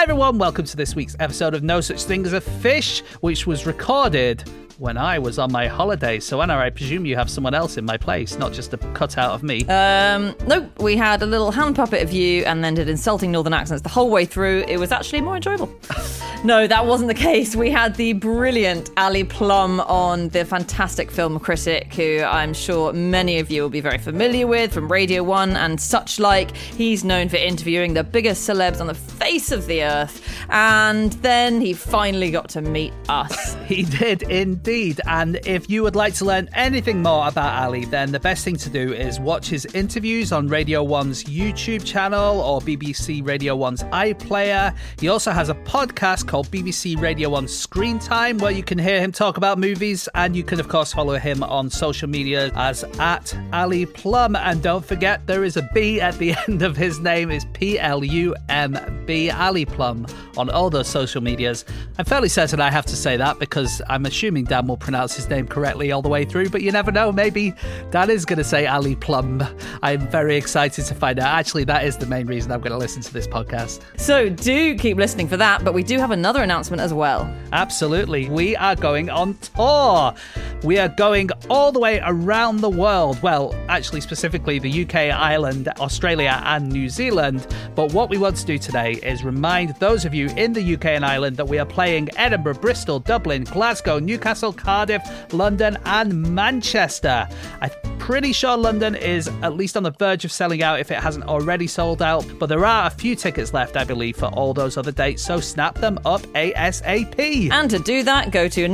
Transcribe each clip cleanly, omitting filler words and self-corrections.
everyone, welcome to this week's episode of No Such Thing as a Fish, which was recorded when I was on my holiday. So Anna, I presume you have someone else in my place, not just a cutout of me. Nope, we had a little hand puppet of you and then did insulting northern accents the whole way through. It was actually more enjoyable. No, that wasn't the case. We had the brilliant Ali Plumb on, the fantastic film critic, who I'm sure many of you will be very familiar with from Radio 1 and such like. He's known for interviewing the biggest celebs on the face of the earth. And then he finally got to meet us. He did indeed. And if you would like to learn anything more about Ali, then the best thing to do is watch his interviews on Radio 1's YouTube channel or BBC Radio 1's iPlayer. He also has a podcast called BBC Radio 1 Screen Time, where you can hear him talk about movies, and you can of course follow him on social media as @Ali Plumb. And don't forget, there is a B at the end of his name. It's Plumb, Ali Plumb, on all those social medias. I'm fairly certain I have to say that because I'm assuming Dan will pronounce his name correctly all the way through, but you never know, maybe Dan is going to say Ali Plumb. I'm very excited to find out. Actually, that is the main reason I'm going to listen to this podcast. So do keep listening for that, but we do have another announcement as well. Absolutely. We are going on tour. We are going all the way around the world. Well, actually, specifically the UK, Ireland, Australia, and New Zealand. But what we want to do today is remind those of you in the UK and Ireland that we are playing Edinburgh, Bristol, Dublin, Glasgow, Newcastle, Cardiff, London, and Manchester. I'm pretty sure London is at least on the verge of selling out if it hasn't already sold out, but there are a few tickets left, I believe, for all those other dates, so snap them up ASAP. And to do that, go to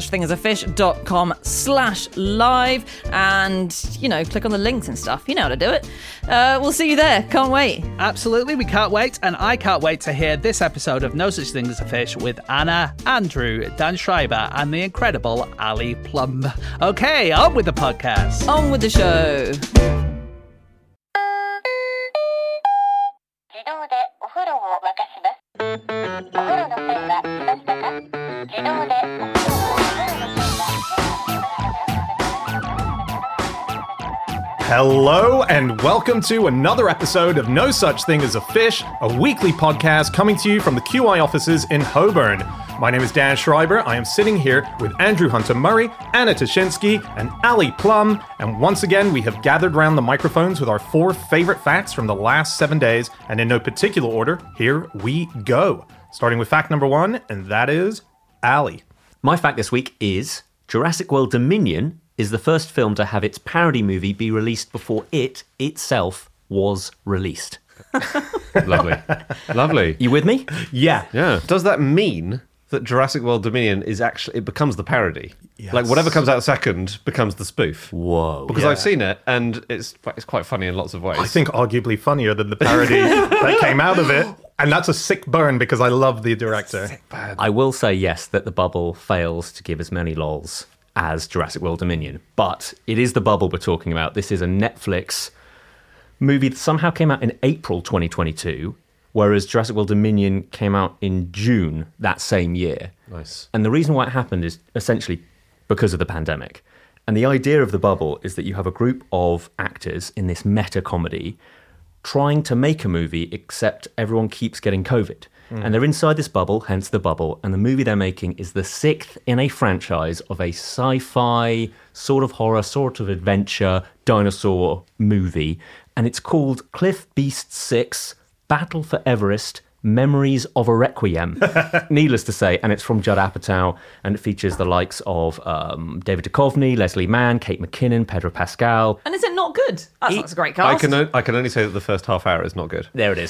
nosuchthingasafish.com/live and, click on the links and stuff. You know how to do it. We'll see you there. Can't wait. Absolutely, we can't wait, and I can't wait to hear this episode of No Such Thing as a Fish with Anna, Andrew, Dan Schreiber, and the incredible Ali Plumb. Okay, on with the podcast. On with the show. Hello and welcome to another episode of No Such Thing as a Fish, a weekly podcast coming to you from the QI offices in Holborn. My name is Dan Schreiber. I am sitting here with Andrew Hunter-Murray, Anna Ptaszynski, and Ali Plumb. And once again, we have gathered round the microphones with our 4 favorite facts from the last 7 days. And in no particular order, here we go. Starting with fact number 1, and that is Ali. My fact this week is Jurassic World Dominion is the first film to have its parody movie be released before it itself was released. Lovely. Lovely. You with me? Yeah. Yeah. Does that mean that Jurassic World Dominion is actually, it becomes the parody? Yes. Like whatever comes out second becomes the spoof? Whoa. Because I've seen it and it's quite funny in lots of ways. I think arguably funnier than the parody that came out of it. And that's a sick burn because I love the director. Sick bad. I will say, yes, that The Bubble fails to give as many lols as Jurassic World Dominion. But it is The Bubble we're talking about. This is a Netflix movie that somehow came out in April 2022, whereas Jurassic World Dominion came out in June that same year. Nice. And the reason why it happened is essentially because of the pandemic. And the idea of The Bubble is that you have a group of actors in this meta comedy trying to make a movie, except everyone keeps getting COVID. And they're inside this bubble, hence The Bubble, and the movie they're making is the 6th in a franchise of a sci-fi, sort of horror, sort of adventure, dinosaur movie, and it's called Cliff Beast 6, Battle for Everest, Memories of a Requiem. Needless to say, and it's from Judd Apatow, and it features the likes of David Duchovny, Leslie Mann, Kate McKinnon, Pedro Pascal. And is it not good? That's a great cast. I can only say that the first half hour is not good. There it is.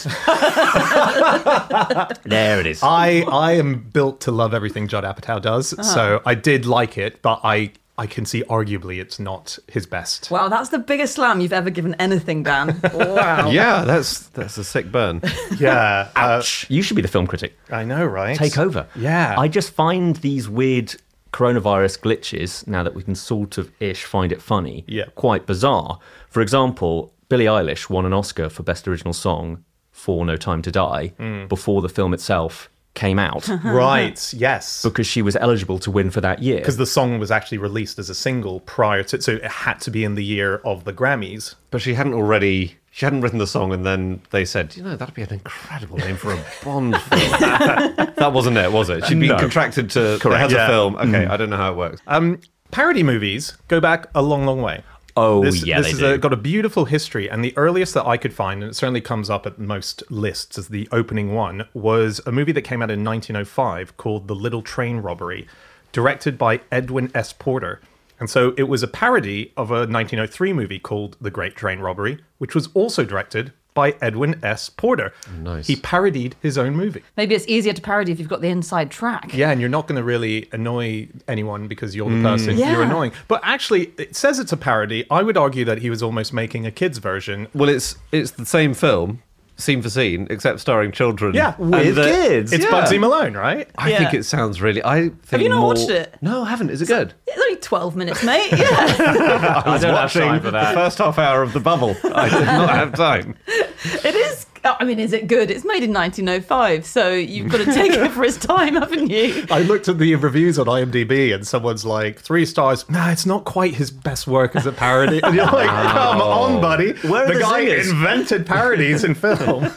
There it is. I am built to love everything Judd Apatow does, so I did like it, but I can see arguably it's not his best. Wow, that's the biggest slam you've ever given anything, Dan. Wow. Yeah, that's a sick burn. Yeah. Ouch. You should be the film critic. I know, right? Take over. Yeah. I just find these weird coronavirus glitches, now that we can sort of find it funny, quite bizarre. For example, Billie Eilish won an Oscar for Best Original Song for No Time to Die before the film itself came out Right, yes. because she was eligible to win for that year. Because the song was actually released as a single prior to, so it had to be in the year of the Grammys. But she hadn't written the song, and then they said, that'd be an incredible name for a Bond film. That wasn't it, was it? She'd been contracted to the head of film. Okay, I don't know how it works. Parody movies go back a long, long way. Oh, This they has do. got a beautiful history, and the earliest that I could find, and it certainly comes up at most lists as the opening one, was a movie that came out in 1905 called The Little Train Robbery, directed by Edwin S. Porter. And so it was a parody of a 1903 movie called The Great Train Robbery, which was also directed by Edwin S. Porter. Nice. He parodied his own movie. Maybe it's easier to parody if you've got the inside track. Yeah, and you're not going to really annoy anyone because you're the person Yeah. you're annoying. But actually, it says it's a parody. I would argue that he was almost making a kid's version. Well, it's the same film, scene for scene, except starring children. Yeah, And with kids. It's Yeah. Bugsy Malone, right? I think it sounds really... Have you not watched it? No, I haven't. Is it good? It's only 12 minutes, mate. Yeah. I was don't have watching time for that. the first half hour of The Bubble. I did not have time. It is. I mean, is it good? It's made in 1905, so you've got to take it for its time, haven't you? I looked at the reviews on IMDb and someone's like, 3 stars. Nah, it's not quite his best work as a parody. And you're like, come on, buddy. Where are the guy zingers? invented parodies in film.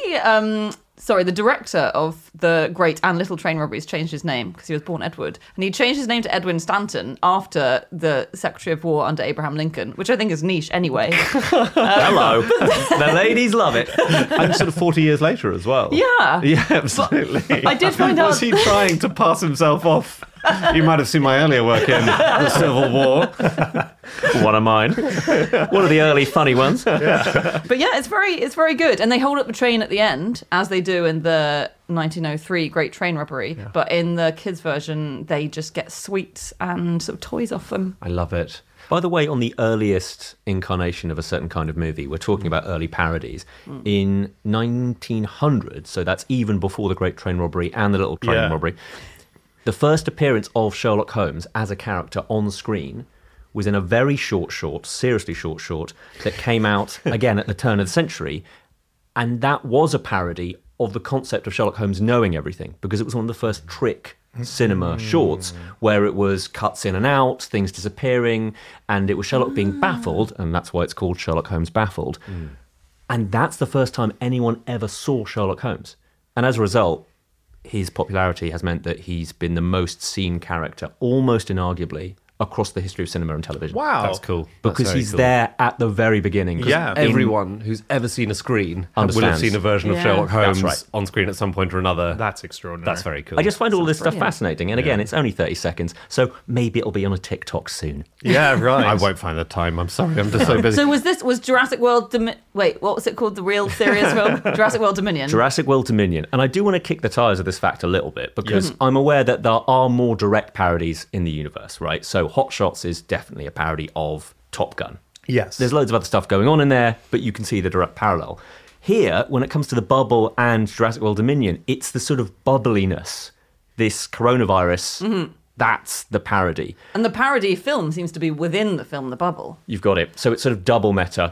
The director of the Great and Little Train Robberies changed his name because he was born Edward. And he changed his name to Edwin Stanton after the Secretary of War under Abraham Lincoln, which I think is niche anyway. Hello. The ladies love it. And sort of 40 years later as well. Yeah. Yeah, absolutely. I did find out... Was he trying to pass himself off? You might have seen my earlier work in the Civil War. One of mine. One of the early funny ones. But yeah, it's very good. And they hold up the train at the end, as they do in the 1903 Great Train Robbery. Yeah. But in the kids' version, they just get sweets and sort of toys off them. I love it. By the way, on the earliest incarnation of a certain kind of movie, we're talking about early parodies. In 1900, so that's even before the Great Train Robbery and the Little Train Robbery, the first appearance of Sherlock Holmes as a character on screen was in a very seriously short that came out, again, at the turn of the century. And that was a parody of the concept of Sherlock Holmes knowing everything, because it was one of the first trick cinema shorts where it was cuts in and out, things disappearing, and it was Sherlock being baffled, and that's why it's called Sherlock Holmes Baffled. And that's the first time anyone ever saw Sherlock Holmes. And as a result, his popularity has meant that he's been the most seen character, almost inarguably, across the history of cinema and television. Wow. That's cool. Because he's there at the very beginning. 'Cause Yeah. Everyone who's ever seen a screen will have Understands. seen a version of Yeah. Sherlock Holmes That's right. on screen at some point or another. That's extraordinary. That's very cool. I just find all this stuff brilliant. fascinating. And again, it's only 30 seconds, so maybe it'll be on a TikTok soon. Yeah, right. I won't find the time. I'm sorry. I'm just so busy. So was Jurassic World... Wait, what was it called? The real serious film? Jurassic World Dominion. Jurassic World Dominion. And I do want to kick the tires of this fact a little bit, because I'm aware that there are more direct parodies in the universe, right? So Hot Shots is definitely a parody of Top Gun. Yes. There's loads of other stuff going on in there, but you can see the direct parallel. Here, when it comes to The Bubble and Jurassic World Dominion, it's the sort of bubbliness, this coronavirus, that's the parody. And the parody film seems to be within the film The Bubble. You've got it. So it's sort of double meta.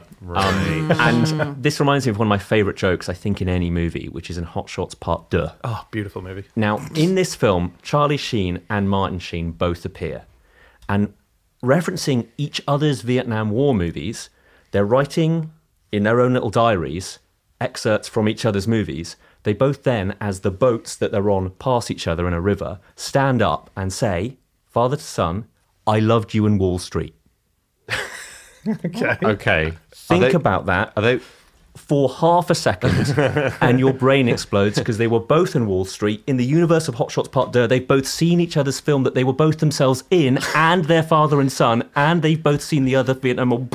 And this reminds me of one of my favourite jokes, I think, in any movie, which is in Hot Shots Part 2. Oh, beautiful movie. Now, in this film, Charlie Sheen and Martin Sheen both appear. And referencing each other's Vietnam War movies, they're writing in their own little diaries excerpts from each other's movies. They both then, as the boats that they're on pass each other in a river, stand up and say, father to son, I loved you in Wall Street. Okay. Think about that. Are they... For half a second, and your brain explodes, because they were both in Wall Street. In the universe of Hot Shots Part 2, they've both seen each other's film that they were both themselves in, and their father and son, and they've both seen the other Vietnam War.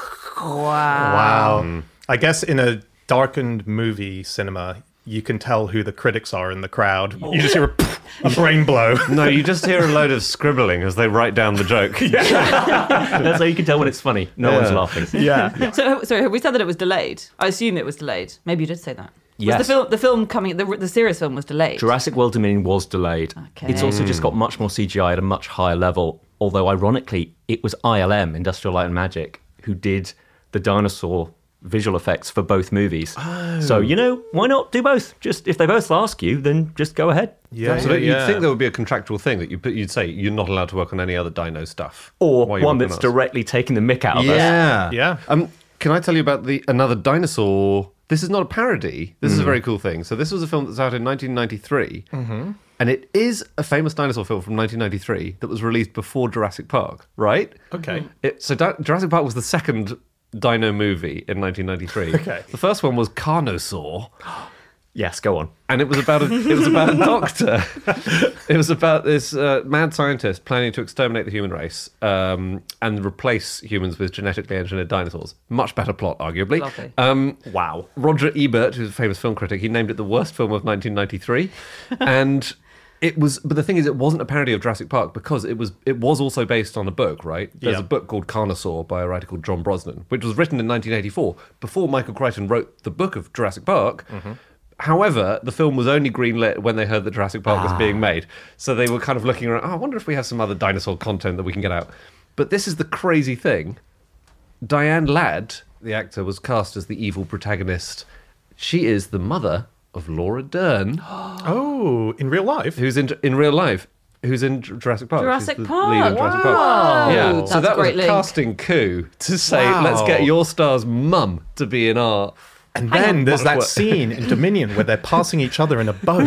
Wow. I guess in a darkened movie cinema, you can tell who the critics are in the crowd. You just hear a brain blow. No, you just hear a load of scribbling as they write down the joke. That's how you can tell when it's funny. No one's laughing. Yeah. So, sorry, have we said that it was delayed? I assume it was delayed. Maybe you did say that. Yes. Was the film coming, the serious film was delayed? Jurassic World Dominion was delayed. Okay. It's also just got much more CGI at a much higher level, although ironically, it was ILM, Industrial Light and Magic, who did the dinosaur visual effects for both movies. So, why not do both? Just if they both ask you, then just go ahead. Yeah, Absolutely. You'd think there would be a contractual thing that you'd say you're not allowed to work on any other dino stuff. Or one that's directly taking the mick out of us. Yeah. Can I tell you about another dinosaur? This is not a parody. This is a very cool thing. So this was a film that's out in 1993. Mm-hmm. And it is a famous dinosaur film from 1993 that was released before Jurassic Park, right? Okay. Jurassic Park was the second dino movie in 1993. Okay. The first one was Carnosaur. Yes, go on. And it was about a doctor. It was about this mad scientist planning to exterminate the human race and replace humans with genetically engineered dinosaurs. Much better plot, arguably. Lovely. Wow. Roger Ebert, who's a famous film critic, he named it the worst film of 1993. And but the thing is, it wasn't a parody of Jurassic Park because it was also based on a book, right? There's a book called Carnosaur by a writer called John Brosnan, which was written in 1984, before Michael Crichton wrote the book of Jurassic Park. Mm-hmm. However, the film was only greenlit when they heard that Jurassic Park was being made. So they were kind of looking around, I wonder if we have some other dinosaur content that we can get out. But this is the crazy thing. Diane Ladd, the actor, was cast as the evil protagonist. She is the mother of Laura Dern. Oh, in real life? Who's in real life. Who's in Jurassic Park. Jurassic She's the Park. lead of Jurassic Park. Wow. Yeah. That's So that was a great a link. casting coup to say, Wow. let's get your star's mum to be in our... And then there's that scene in Dominion where they're passing each other in a boat.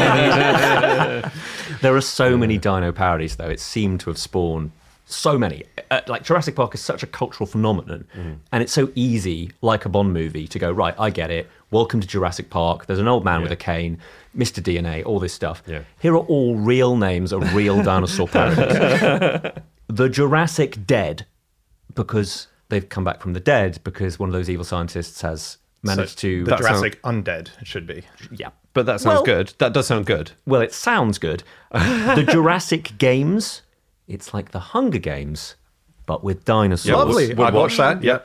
There are so many dino parodies, though. It seemed to have spawned so many. Like Jurassic Park is such a cultural phenomenon, and it's so easy, like a Bond movie, to go, right, I get it. Welcome to Jurassic Park. There's an old man with a cane, Mr. DNA, all this stuff. Yeah. Here are all real names of real dinosaur parodies. The Jurassic Dead, because they've come back from the dead, because one of those evil scientists has managed to... The Jurassic Undead, it should be. Yeah. But that sounds good. That does sound good. Well, it sounds good. The Jurassic Games, it's like the Hunger Games, but with dinosaurs. Lovely. I'd watch that. Yeah.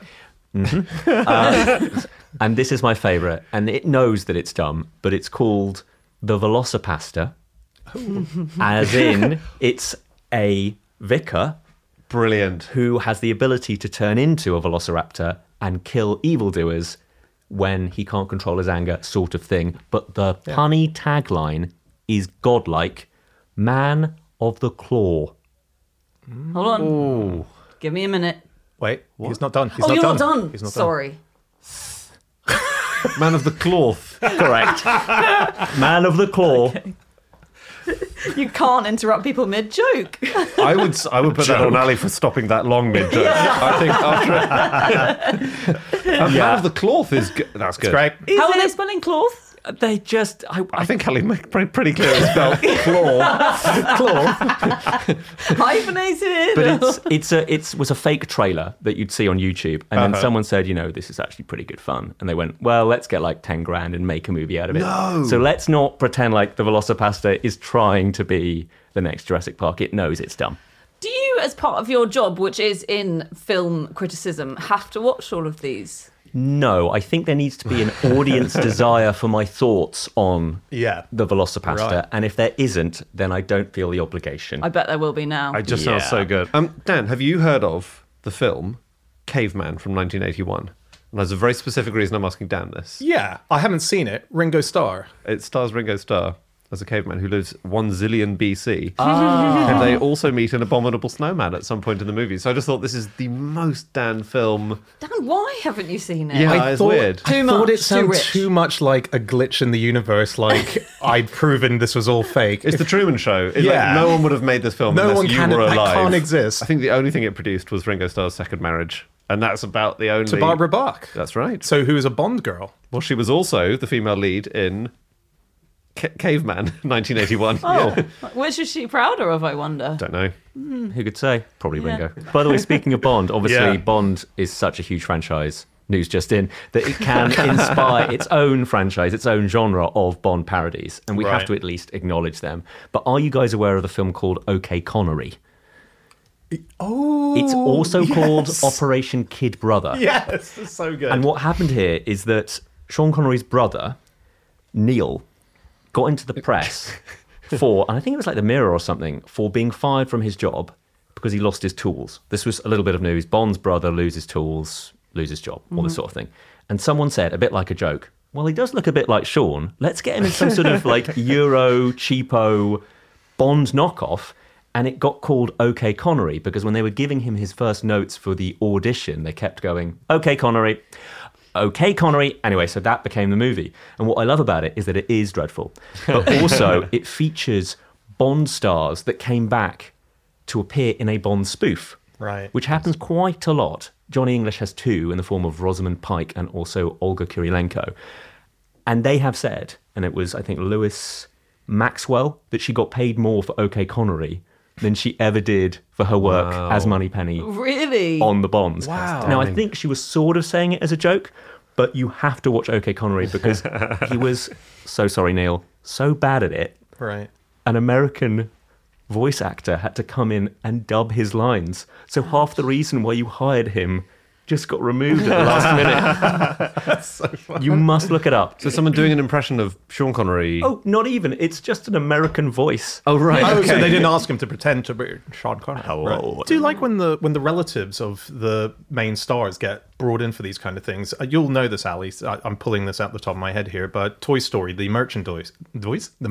And this is my favourite, and it knows that it's dumb, but it's called the Velocipasta, as in it's a vicar Brilliant. who has the ability to turn into a velociraptor and kill evildoers when he can't control his anger, sort of thing. But the punny tagline is godlike, man of the claw. Hold on. Ooh. Give me a minute. Wait, he's not done. He's You're not not done. He's not Sorry. Man of the cloth. Correct. Man of the claw. Okay. You can't interrupt people mid-joke. I would put that on Ali for stopping that long mid-joke. I think after Man of the cloth is good. That's good. Great. How are they spelling cloth? They just... I think Ali made pretty clear it's spelled claw. Hyphenated. But it was a fake trailer that you'd see on YouTube, and then someone said, this is actually pretty good fun, and they went, well, let's get like 10 grand and make a movie out of it. No. So let's not pretend like the Velocipasta is trying to be the next Jurassic Park. It knows it's dumb. Do you, as part of your job, which is in film criticism, have to watch all of these? No, I think there needs to be an audience desire for my thoughts on the Velocipasta, Right. and if there isn't, then I don't feel the obligation. I bet there will be now. It just sounds so good. Dan, have you heard of the film Caveman from 1981? And there's a very specific reason I'm asking Dan this. Yeah, I haven't seen it. Ringo Starr. It stars Ringo Starr as a caveman who lives 1 zillion BC. And they also meet an abominable snowman at some point in the movie. So I just thought this is the most Dan film. Dan, why haven't you seen it? Yeah, it's weird. I Too thought much, it too sounded rich. too much like a glitch in the universe, like I'd proven this was all fake. It's the Truman Show. It's Yeah. like, no one would have made this film No unless one you can- were that alive. can't exist. I think the only thing it produced was Ringo Starr's second marriage. And that's about the only... to Barbara Bach. That's right. So who is a Bond girl? Well, she was also the female lead in Caveman, 1981. Oh, Yeah. which is she prouder of, I wonder? Don't know. Who could say? Probably Yeah. Ringo. By the way, speaking of Bond, obviously Yeah. Bond is such a huge franchise, news just in, that it can inspire its own franchise, its own genre of Bond parodies, and we have Right. to at least acknowledge them. But are you guys aware of the film called OK Connery? Oh, It's also called Operation Kid Brother. Yes, it's so good. And what happened here is that Sean Connery's brother, Neil, got into the press for, and I think it was like the Mirror or something, for being fired from his job because he lost his tools. This was a little bit of news. Bond's brother loses tools, loses job, all this sort of thing. And someone said, a bit like a joke, well, he does look a bit like Sean. Let's get him in some sort of like Euro cheapo Bond knockoff. And it got called OK Connery because when they were giving him his first notes for the audition, they kept going, OK Connery, OK Connery. Anyway, so that became the movie. And what I love about it is that it is dreadful. But also it features Bond stars that came back to appear in a Bond spoof. Right. Which happens quite a lot. Johnny English has two in the form of Rosamund Pike and also Olga Kurylenko. And they have said, and it was, I think, Lewis Maxwell, that she got paid more for OK Connery than she ever did for her work as Moneypenny Really? on the Bonds. Wow. Now, I think she was sort of saying it as a joke, but you have to watch OK Connery because he was, so sorry, Neil, so bad at it. Right. An American voice actor had to come in and dub his lines. So half the reason why you hired him just got removed at the last minute. That's so funny. You must look it up. So someone doing an impression of Sean Connery. Oh, not even. It's just an American voice. Oh, right. Oh, Okay. so they didn't ask him to pretend to be Sean Connery. Hello. Right. Do you like when the relatives of the main stars get brought in for these kind of things? You'll know this, Ali. I'm pulling this out the top of my head here, but Toy Story, the merchandise, the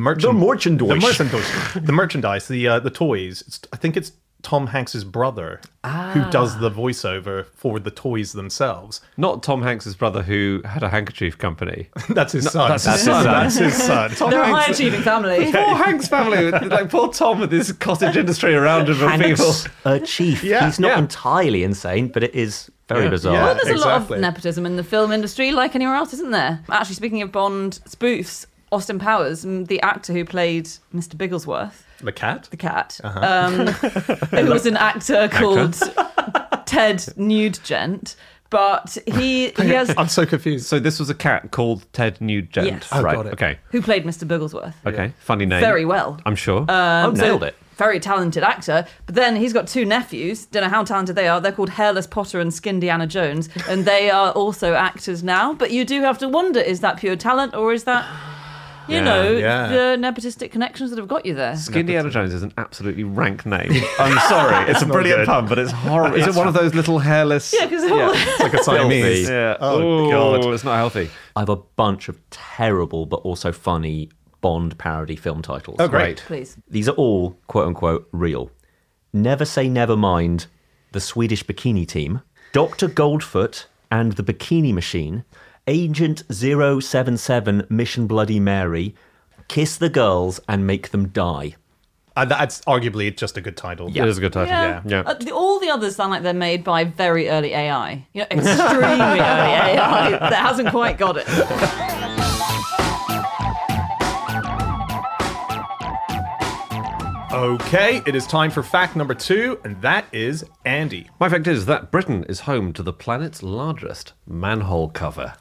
merchandise, the toys. I think it's Tom Hanks's brother who does the voiceover for the toys themselves. Not Tom Hanks's brother who had a handkerchief company. That's his son. that's his son. That's his son. Tom They're a Hanks- high-achieving family. Poor Hanks family, like poor Tom with his cottage industry around him of people. Hanks, chief. Yeah, He's not yeah. entirely insane, but it is very bizarre. Yeah. Well, there's a lot Exactly. of nepotism in the film industry, like anywhere else, isn't there? Actually, speaking of Bond spoofs, Austin Powers, the actor who played Mr. Bigglesworth, The cat? the cat, who was an actor called Ted Nugent, but he has I'm so confused. So this was a cat called Ted Nugent. Yes. Oh, Right. got it. Okay. who played Mr. Bigglesworth Okay. Funny name. very well. I'm sure. Nailed it. Very talented actor, but then he's got two nephews. Don't know how talented they are. They're called Hairless Potter and Skin Indiana Jones, and they are also actors now. But you do have to wonder: is that pure talent, or is that, you know, yeah. the nepotistic connections that have got you there? Indiana Jones is an absolutely rank name. I'm sorry. It's a not brilliant good. pun, but it's horrible. Is it one of those little hairless? Yeah, because It's like a Siamese. Yeah. Oh, God. It's not healthy. I have a bunch of terrible but also funny Bond parody film titles. Oh, great. please. These are all, quote unquote, real. Never Say Never Mind, The Swedish Bikini Team, Dr. Goldfoot and the Bikini Machine, Agent 077 Mission Bloody Mary, Kiss the Girls and Make Them Die. That's arguably just a good title. It is a good title. Yeah. All the others sound like they're made by very early AI. You know, extremely early AI that hasn't quite got it. Okay, it is time for fact number 2, and that is Andy. My fact is that Britain is home to the planet's largest manhole cover.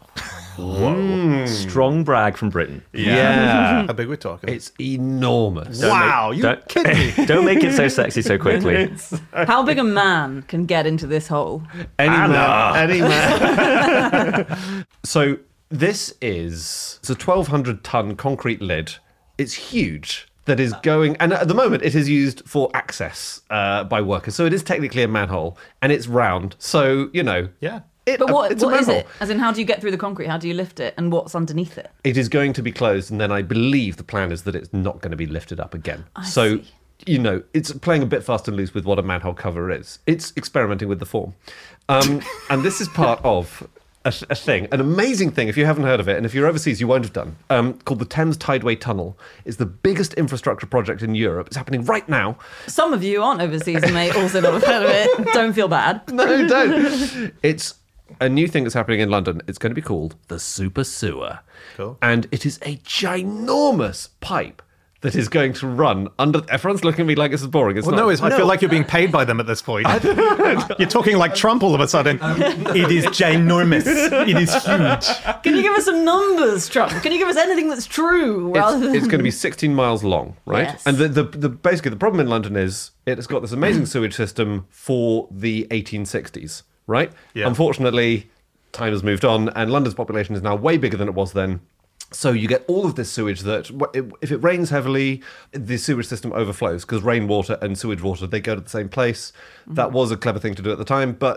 Strong brag from Britain. Yeah. How big we're talking? It's enormous. wow, you don't- kidding me? Don't make it so sexy so quickly. How big a man can get into this hole? Any man. So this is it's a 1,200-ton concrete lid. It's huge. That is going, and at the moment it is used for access by workers. So it is technically a manhole, and it's round. So you know, Yeah. But what it's a is manhole. it? As in, how do you get through the concrete? How do you lift it? And what's underneath it? It is going to be closed, and then I believe the plan is that it's not going to be lifted up again. I So, see. you know, it's playing a bit fast and loose with what a manhole cover is. It's experimenting with the form. And this is part of a thing, an amazing thing, if you haven't heard of it, and if you're overseas, you won't have done, called the Thames Tideway Tunnel. It's the biggest infrastructure project in Europe. It's happening right now. Some of you aren't overseas and may also not have heard of it. Don't feel bad. No, don't. It's a new thing that's happening in London. It's going to be called the Super Sewer. Cool. And it is a ginormous pipe that is going to run under... Everyone's looking at me like this is boring. It's Well, not. no, I feel like you're being paid by them at this point. You're talking like Trump all of a sudden. It is ginormous. It is huge. Can you give us some numbers, Trump? Can you give us anything that's true? It's going to be 16 miles long, right? Yes. And basically the problem in London is it has got this amazing sewage system for the 1860s, right? Yeah. Unfortunately, time has moved on, and London's population is now way bigger than it was then. So you get all of this sewage that, if it rains heavily, the sewage system overflows because rainwater and sewage water, they go to the same place. That was a clever thing to do at the time, but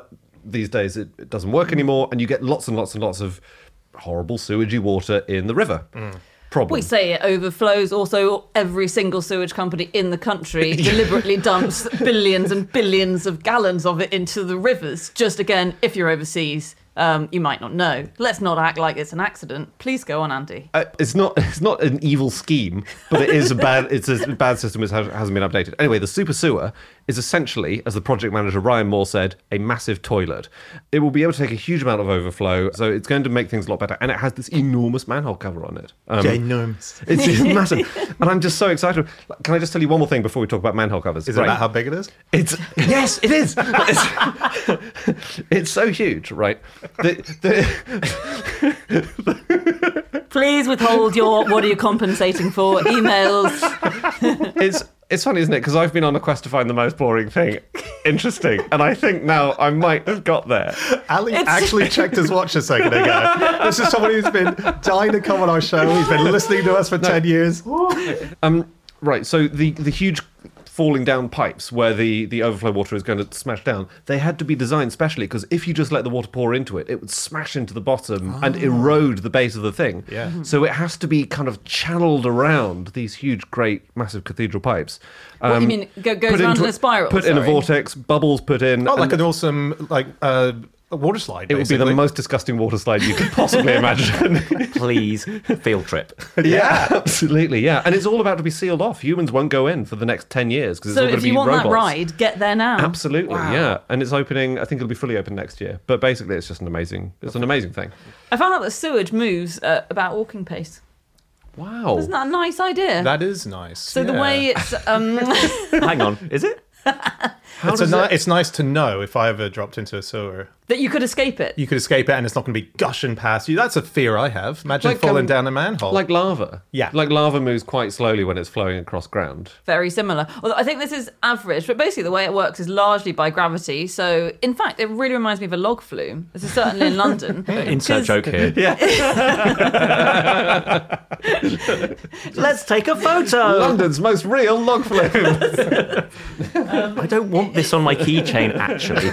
these days it doesn't work anymore, and you get lots and lots and lots of horrible sewagey water in the river. Problem. We say it overflows. Also, every single sewage company in the country deliberately dumps billions and billions of gallons of it into the rivers. Just again, if you're overseas, you might not know. Let's not act like it's an accident. Please go on, Andy. It's not an evil scheme, but it is a bad system which hasn't been updated. Anyway, the super sewer is essentially, as the project manager Ryan Moore said, a massive toilet. It will be able to take a huge amount of overflow, so it's going to make things a lot better. And it has this enormous manhole cover on it. Enormous. It's massive. And I'm just so excited. Can I just tell you one more thing before we talk about manhole covers? Is it about how big it is? Yes, it is. It's so huge, right? Please withhold your what are you compensating for emails. It's funny, isn't it? Because I've been on a quest to find the most boring thing interesting, and I think now I might have got there. Ali actually checked his watch a second ago. This is somebody who's been dying to come on our show. He's been listening to us for 10 years. Right, so the huge falling down pipes where the overflow water is going to smash down, they had to be designed specially because if you just let the water pour into it, it would smash into the bottom and erode the base of the thing. Yeah. So it has to be kind of channeled around these huge, great, massive cathedral pipes. What you mean, goes around in a spiral? Put in a vortex, bubbles put in. Oh, like an awesome a water slide, It would be the most disgusting water slide you could possibly imagine. Please, field trip. Yeah, absolutely, yeah. And it's all about to be sealed off. Humans won't go in for the next 10 years because it's all going to be robots. So if you want that ride, get there now. Absolutely, yeah. And it's opening, I think it'll be fully open next year. But basically, it's just an amazing thing. I found out that sewage moves at about walking pace. Wow. Isn't that a nice idea? That is nice. So the way it's... Hang on, is it? It's nice to know if I ever dropped into a sewer. That you could escape it. You could escape it and it's not going to be gushing past you. That's a fear I have. Imagine falling down a manhole. Like lava. Yeah. Like lava moves quite slowly when it's flowing across ground. Very similar. Although I think this is average, but basically the way it works is largely by gravity. So, in fact, it really reminds me of a log flume. This is certainly in London. Insert joke here. Yeah. Let's take a photo. London's most real log flume. I don't want this on my keychain, actually.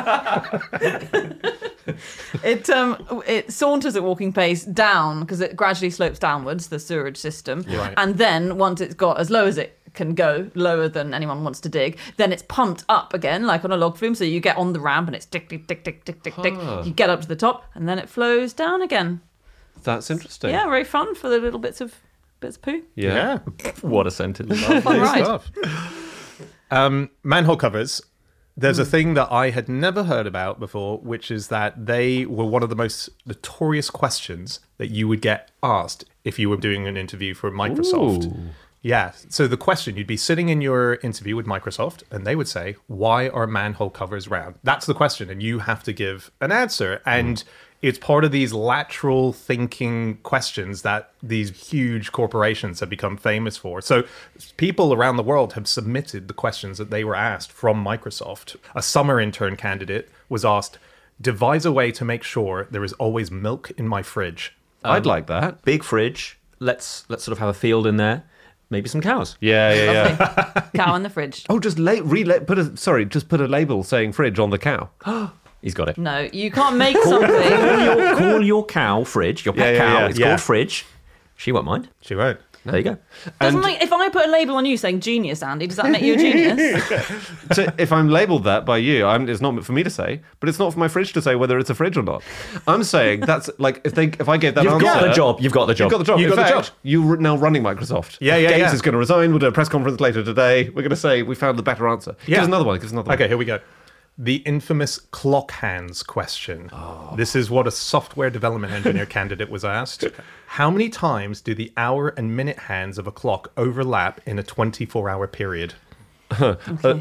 It saunters at walking pace down because it gradually slopes downwards, the sewerage system. Right. And then once it's got as low as it can go, lower than anyone wants to dig, then it's pumped up again, like on a log flume. So you get on the ramp and it's tick, tick, tick, tick, tick, tick, tick. You get up to the top and then it flows down again. That's interesting. Yeah, very fun for the little bits of poo. Yeah. What a sentence. Fun ride. Stuff. Manhole covers. There's a thing that I had never heard about before, which is that they were one of the most notorious questions that you would get asked if you were doing an interview for Microsoft. Ooh. Yeah. So the question, you'd be sitting in your interview with Microsoft and they would say, why are manhole covers round? That's the question. And you have to give an answer. And it's part of these lateral thinking questions that these huge corporations have become famous for. So people around the world have submitted the questions that they were asked from Microsoft. A summer intern candidate was asked, devise a way to make sure there is always milk in my fridge. I'd like that. Big fridge. Let's sort of have a field in there. Maybe some cows. Yeah. Cow in the fridge. Oh, just put a label saying fridge on the cow. He's got it. No, you can't make something. Call your cow fridge. Your pet cow. It's called Fridge. She won't mind. She won't. There you go. If I put a label on you saying genius, Andy, does that make you a genius? So if I'm labelled that by you, it's not for me to say, but it's not for my fridge to say whether it's a fridge or not. I'm saying that's like if I gave that answer, You've got the job. You've got the job. In fact, you're now running Microsoft. Gates is going to resign. We'll do a press conference later today. We're going to say we found the better answer. Yeah. Give us another one. Okay, here we go. The infamous clock hands question. This is what a software development engineer candidate was asked. How many times do the hour and minute hands of a clock overlap in a 24-hour period? Rename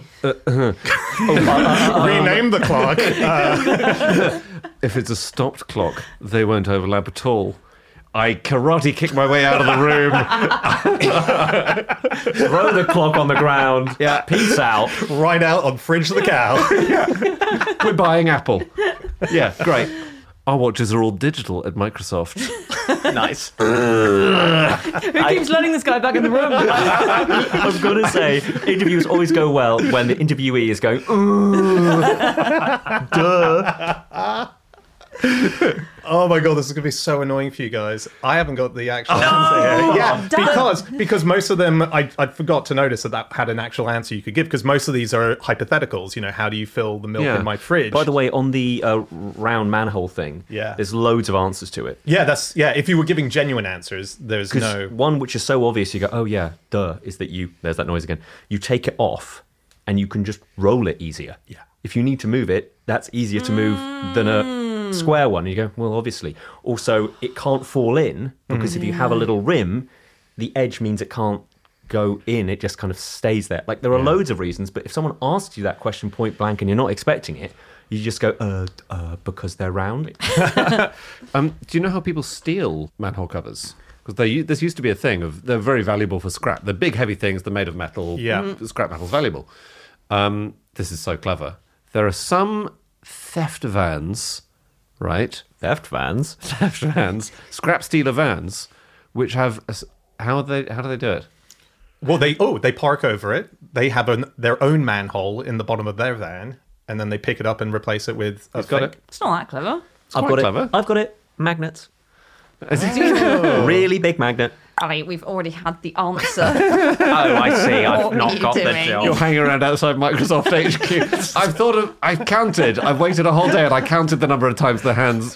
the clock. If it's a stopped clock, they won't overlap at all. I karate kick my way out of the room. Throw the clock on the ground. Yeah. Peace out. Right out on Fridge the Cow. We're buying Apple. Yeah, great. Our watches are all digital at Microsoft. Nice. Who keeps letting this guy back in the room? I was going to say, interviews always go well when the interviewee is going, duh. Oh my god, this is going to be so annoying for you guys. I haven't got the actual answer here. Yeah, because most of them, I forgot to notice that had an actual answer you could give, because most of these are hypotheticals. You know, how do you fill the milk in my fridge? By the way, on the round manhole thing, there's loads of answers to it. Yeah, if you were giving genuine answers, there's no... One which is so obvious, you go, oh yeah, duh, is that there's that noise again. You take it off and you can just roll it easier. Yeah. If you need to move it, that's easier to move than a square one. You go, well, obviously. Also, it can't fall in because if you have a little rim, the edge means it can't go in. It just kind of stays there. Like, there are loads of reasons, but if someone asks you that question point blank and you're not expecting it, you just go, because they're round. Do you know how people steal manhole covers? Because this used to be a thing of they're very valuable for scrap. The big heavy things, they're made of metal. Yeah, scrap metal's valuable. This is so clever. There are some theft vans, right? Theft vans, scrap stealer vans, which have how do they do it? Well, they park over it. They have their own manhole in the bottom of their van, and then they pick it up and replace it with a fake. It's not that clever. I've got it. Magnets. Really big magnet. Ali, we've already had the answer. Oh, I see. I've not got the job. You're hanging around outside Microsoft HQ. I've counted. I've waited a whole day and I counted the number of times the hands.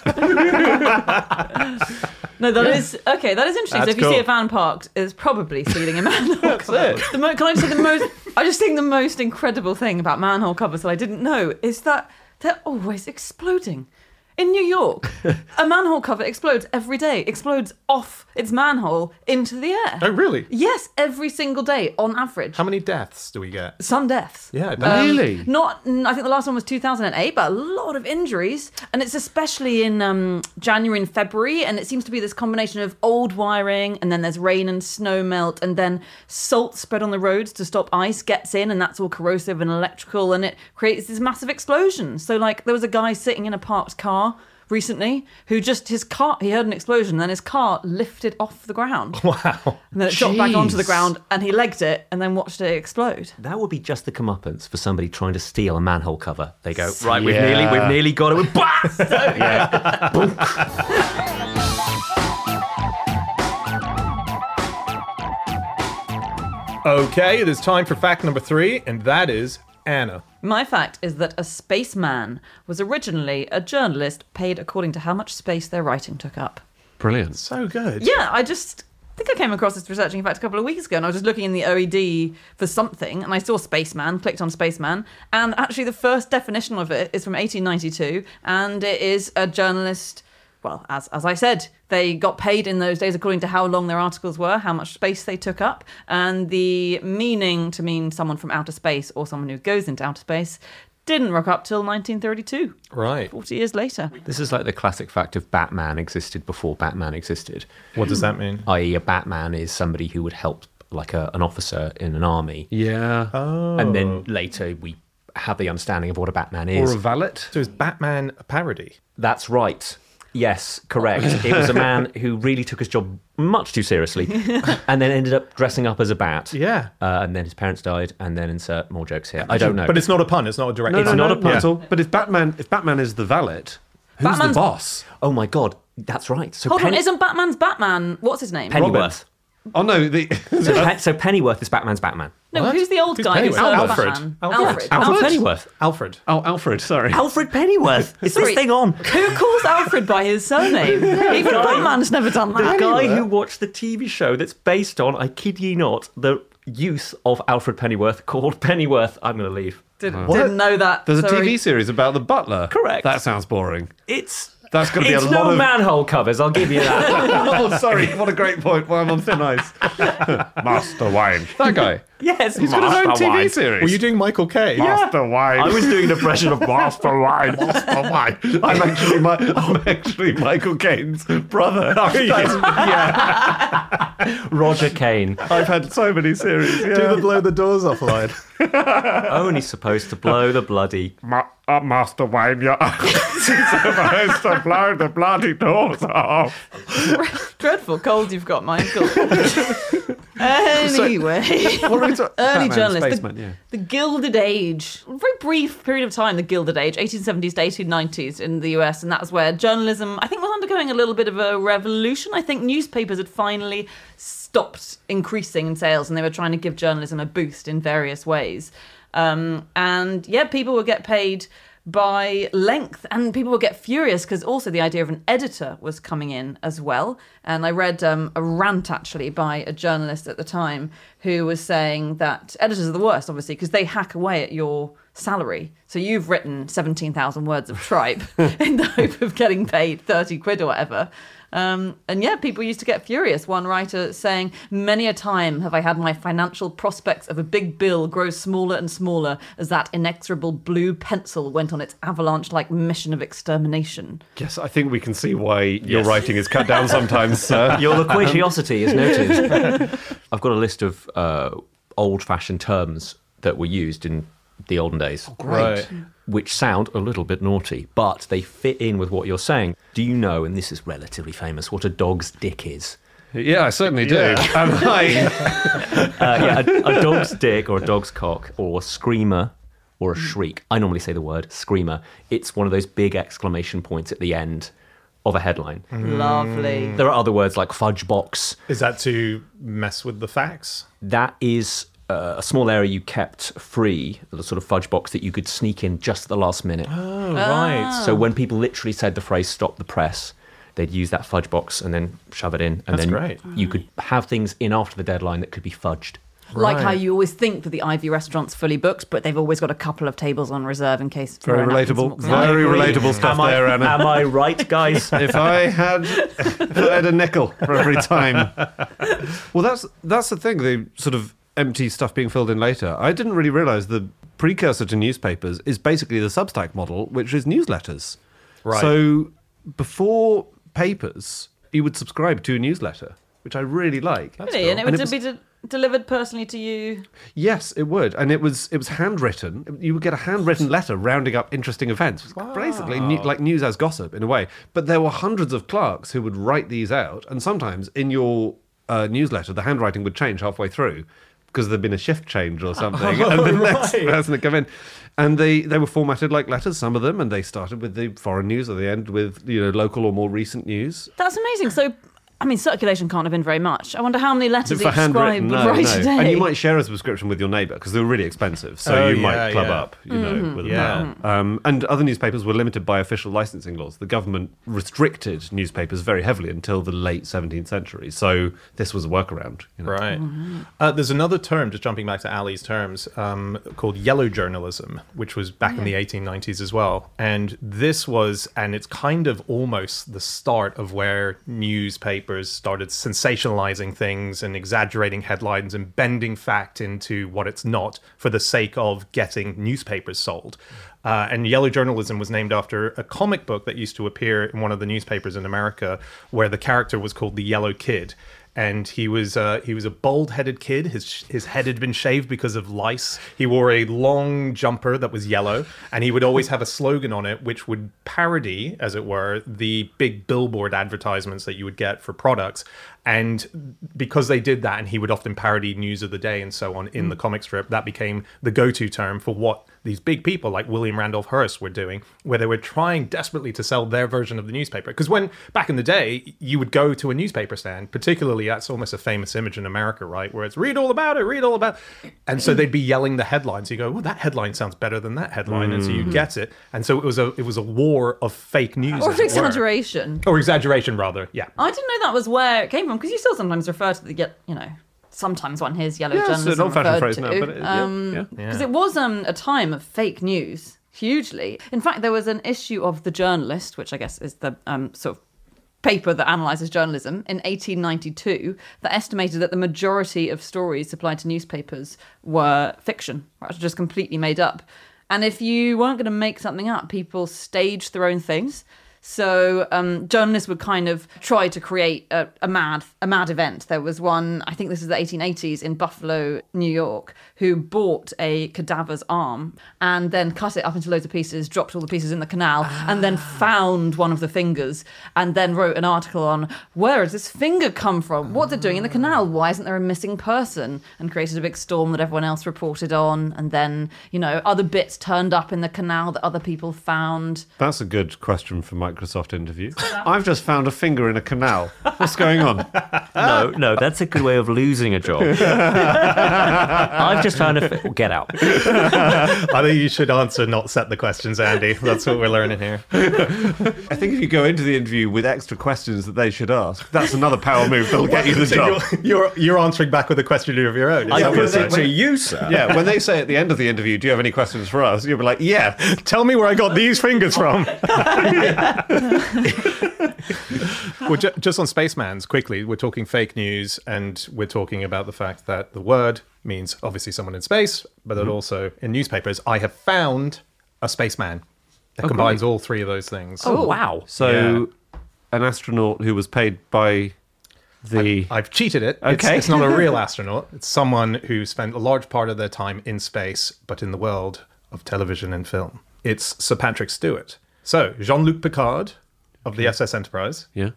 No, that is interesting. That's so if you see a van parked, it's probably stealing a manhole cover. Can I just say I just think the most incredible thing about manhole covers that I didn't know is that they're always exploding. In New York, a manhole cover explodes every day. Explodes off its manhole into the air. Oh, really? Yes, every single day on average. How many deaths do we get? Some deaths. Yeah, really? I think the last one was 2008, but a lot of injuries. And it's especially in January and February. And it seems to be this combination of old wiring, and then there's rain and snow melt, and then salt spread on the roads to stop ice gets in, and that's all corrosive and electrical, and it creates this massive explosion. So, like, there was a guy sitting in a parked car recently who he heard an explosion, and then his car lifted off the ground. Wow. And then it shot back onto the ground, and he legged it and then watched it explode. That would be just the comeuppance for somebody trying to steal a manhole cover. They go, right, we've nearly got it. Blast! Okay, it is time for fact number 3, and that is Anna. My fact is that a spaceman was originally a journalist paid according to how much space their writing took up. Brilliant. So good. Yeah, I think I came across this researching fact a couple of weeks ago, and I was just looking in the OED for something, and I saw spaceman, clicked on spaceman, and actually the first definition of it is from 1892, and it is a journalist. Well, as I said, they got paid in those days according to how long their articles were, how much space they took up, and the meaning to mean someone from outer space or someone who goes into outer space didn't rock up till 1932. Right. 40 years later. This is like the classic fact of Batman existed before Batman existed. What does that mean? i.e. a Batman is somebody who would help like an officer in an army. Yeah. Oh. And then later we have the understanding of what a Batman is. Or a valet. So is Batman a parody? That's right. Yes, correct. It was a man who really took his job much too seriously and then ended up dressing up as a bat. Yeah. And then his parents died, and then insert more jokes here. I don't know. But it's not a pun. It's not a direct pun. It's not a pun at all. But if Batman is the valet, who's Batman's the boss? Oh my God, that's right. So Hold on, isn't Batman's Batman, what's his name? Pennyworth. Oh no, So Pennyworth is Batman's Batman. No, What? who's the old Who's guy who Pennyworth? served Alfred. Batman? Alfred. Alfred Pennyworth. Alfred. Oh, Alfred, sorry. Alfred Pennyworth. Is Sorry. this thing on? Who calls Alfred by his surname? Even Batman's never done The that. guy who watched the TV show that's based on, I kid ye not, the use of Alfred Pennyworth called Pennyworth. I'm going to leave. Didn't know that. There's a Sorry. TV series about the butler. Correct. That sounds boring. That's going to be a It's lot no of... manhole covers, I'll give you that. Oh, sorry. What a great point. Well, I'm on thin ice. Master Wayne. That guy. Yes, He's got his own TV series. Were you doing Michael Caine? Master Wine. I was doing an impression of Master Wine. Master Wine. I'm actually Michael Caine's brother. Roger Kane. I've had so many series. Do the blow the doors off line. Only supposed to blow the bloody... Master Wine, you're supposed to blow the bloody doors off. Dreadful cold you've got, Michael. Anyway, early journalist, the Gilded Age, a very brief period of time, the Gilded Age, 1870s to 1890s in the US, and that was where journalism, I think, was undergoing a little bit of a revolution. I think newspapers had finally stopped increasing in sales, and they were trying to give journalism a boost in various ways. And yeah, people would get paid by length, and people would get furious because also the idea of an editor was coming in as well. And I read a rant actually by a journalist at the time who was saying that editors are the worst, obviously, because they hack away at your salary. So you've written 17,000 words of tripe in the hope of getting paid 30 quid or whatever. And yeah, people used to get furious. One writer saying, "Many a time have I had my financial prospects of a big bill grow smaller and smaller as that inexorable blue pencil went on its avalanche-like mission of extermination." Yes, I think we can see why your writing is cut down sometimes, sir. Your loquaciosity is noted. I've got a list of old-fashioned terms that were used in the olden days. Right. Which sound a little bit naughty, but they fit in with what you're saying. Do you know, and this is relatively famous, what a dog's dick is? Yeah, I certainly do. A dog's dick or a dog's cock or a screamer or a shriek. I normally say the word screamer. It's one of those big exclamation points at the end of a headline. Lovely. There are other words like fudge box. Is that to mess with the facts? That is a small area you kept free, the sort of fudge box that you could sneak in just at the last minute. Oh, right. So when people literally said the phrase "stop the press," they'd use that fudge box and then shove it in. And That's then great. You could have things in after the deadline that could be fudged. Like how you always think that the Ivy restaurant's fully booked, but they've always got a couple of tables on reserve in case... Very relatable. Very relatable stuff there, Anna. Am I right, guys? If I had a nickel for every time. Well, that's the thing, the sort of empty stuff being filled in later. I didn't really realise the precursor to newspapers is basically the Substack model, which is newsletters. Right. So before papers, you would subscribe to a newsletter, which I really like. Really? And it would be delivered personally to you? Yes, it would. And it was handwritten. You would get a handwritten letter rounding up interesting events. Wow. Basically, like news as gossip in a way. But there were hundreds of clerks who would write these out. And sometimes in your newsletter, the handwriting would change halfway through because there'd been a shift change or something. And the next person would come in. And they were formatted like letters, some of them. And they started with the foreign news, or they ended with local or more recent news. That's amazing. So, I mean, circulation can't have been very much. I wonder how many letters For each scribe would write a day. And you might share a subscription with your neighbour because they were really expensive. So you might club up, with that. And other newspapers were limited by official licensing laws. The government restricted newspapers very heavily until the late 17th century. So this was a workaround. Right. There's another term, just jumping back to Ali's terms, called yellow journalism, which was back in the 1890s as well. And this was, and it's kind of almost the start of where newspapers started sensationalizing things and exaggerating headlines and bending fact into what it's not for the sake of getting newspapers sold. And yellow journalism was named after a comic book that used to appear in one of the newspapers in America where the character was called the Yellow Kid. And he was a bald-headed kid. His head had been shaved because of lice. He wore a long jumper that was yellow, and he would always have a slogan on it, which would parody, as it were, the big billboard advertisements that you would get for products. And because they did that, and he would often parody news of the day and so on in the comic strip, that became the go-to term for what these big people like William Randolph Hearst were doing, where they were trying desperately to sell their version of the newspaper. Because when, back in the day, you would go to a newspaper stand, particularly that's almost a famous image in America, right? Where it's read all about it. And so they'd be yelling the headlines. You go, well, that headline sounds better than that headline. And so you get it. And so it was a war of fake news. Or exaggeration. Or exaggeration, rather, yeah. I didn't know that was where it came from, because you still sometimes refer to the, sometimes one hears yellow journalism it's an old-fashioned referred phrase to. now, but Because it was a time of fake news, hugely. In fact, there was an issue of The Journalist, which I guess is the sort of paper that analyses journalism in 1892 that estimated that the majority of stories supplied to newspapers were fiction, right, just completely made up. And if you weren't going to make something up, people staged their own things. So journalists would kind of try to create a mad event. There was one, I think this is the 1880s, in Buffalo, New York, who bought a cadaver's arm and then cut it up into loads of pieces, dropped all the pieces in the canal, and then found one of the fingers and then wrote an article on, where has this finger come from? What's it doing in the canal? Why isn't there a missing person? And created a big storm that everyone else reported on. And then, other bits turned up in the canal that other people found. That's a good question for Microsoft interview. I've just found a finger in a canal. What's going on? No, that's a good way of losing a job. I've just found get out. I think you should answer, not set the questions, Andy. That's what we're learning here. I think if you go into the interview with extra questions that they should ask, that's another power move that'll get you the job. You're answering back with a question of your own. I put it to you, sir. Yeah, when they say at the end of the interview, do you have any questions for us? You'll be like, yeah. Tell me where I got these fingers from. Well, just on Spacemans, quickly, we're talking fake news, and we're talking about the fact that the word means obviously someone in space, but that also in newspapers, I have found a spaceman that combines all three of those things. Oh, wow. So an astronaut who was paid by the... I've cheated it. Okay. It's not a real astronaut. It's someone who spent a large part of their time in space, but in the world of television and film. It's Sir Patrick Stewart. So, Jean-Luc Picard of the SS Enterprise. Yeah.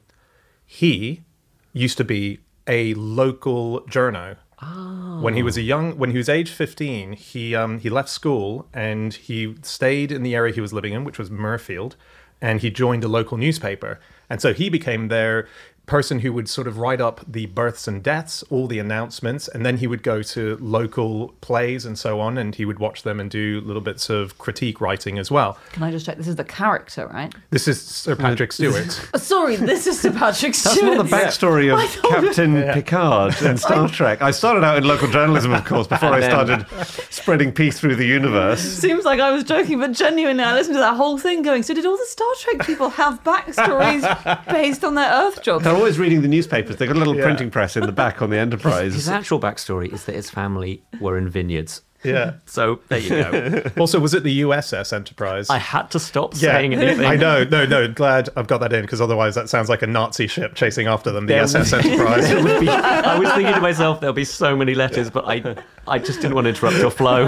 He used to be a local journo. When he was age 15, he left school and he stayed in the area he was living in, which was Mirfield, and he joined a local newspaper. And so he became their person who would sort of write up the births and deaths, all the announcements, and then he would go to local plays and so on, and he would watch them and do little bits of critique writing as well. Can I just check? This is the character, right? This is Sir Patrick Stewart. Sorry, this is Sir Patrick Stewart. That's not the backstory of Captain Picard in Star Trek. I started out in local journalism, of course, before I started spreading peace through the universe. Seems like I was joking, but genuinely, I listened to that whole thing going, so did all the Star Trek people have backstories based on their Earth jobs? They're always reading the newspapers. They've got a little printing press in the back on the Enterprise. His actual backstory is that his family were in vineyards. Yeah. So there you go. Also, was it the USS Enterprise? I had to stop saying anything. I know. No, glad I've got that in, because otherwise that sounds like a Nazi ship chasing after them, the SS Enterprise. I was thinking to myself, there'll be so many letters, but I just didn't want to interrupt your flow.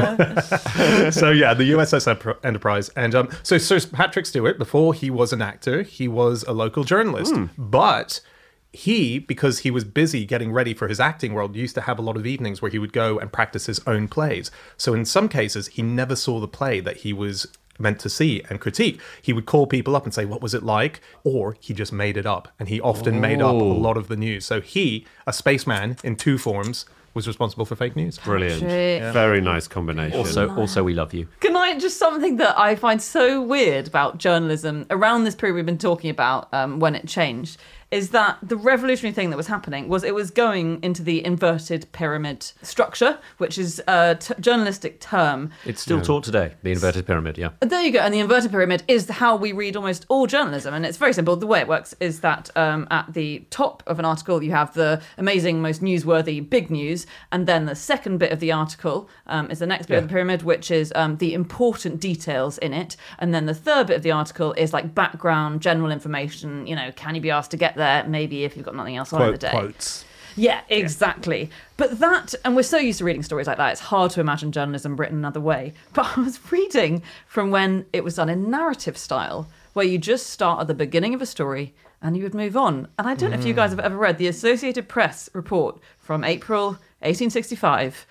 So yeah, the USS Enterprise. And so Sir Patrick Stewart, before he was an actor, he was a local journalist. But he, because he was busy getting ready for his acting world, used to have a lot of evenings where he would go and practice his own plays. So in some cases, he never saw the play that he was meant to see and critique. He would call people up and say, what was it like? Or he just made it up. And he often made up a lot of the news. So he, a spaceman in two forms, was responsible for fake news. Brilliant. Yeah. Very nice combination. Also, we love you. Can I just something that I find so weird about journalism around this period we've been talking about when it changed is that the revolutionary thing that was happening was it was going into the inverted pyramid structure, which is a journalistic term. It's still taught today, the inverted pyramid, yeah. There you go. And the inverted pyramid is how we read almost all journalism. And it's very simple. The way it works is that at the top of an article, you have the amazing, most newsworthy big news. And then the second bit of the article is the next bit of the pyramid, which is the important details in it. And then the third bit of the article is like background, general information. Can you be asked to get there? Maybe if you've got nothing else on in the day. Quotes. Yeah, exactly. But that, and we're so used to reading stories like that, it's hard to imagine journalism written another way. But I was reading from when it was done in narrative style, where you just start at the beginning of a story and you would move on. And I don't know if you guys have ever read the Associated Press report from April 1865,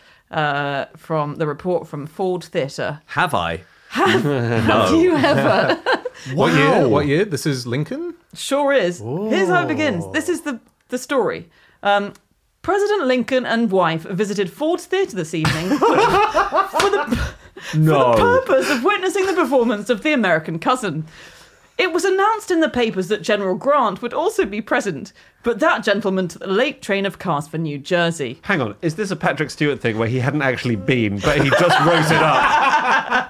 from the report from Ford Theatre. Have I? Have you ever? What year? This is Lincoln? Sure is. Ooh. Here's how it begins. This is the story. President Lincoln and wife visited Ford's Theatre this evening for the purpose of witnessing the performance of The American Cousin. It was announced in the papers that General Grant would also be present, but that gentleman took the late train of cars for New Jersey. Hang on, is this a Patrick Stewart thing where he hadn't actually been, but he just wrote it up?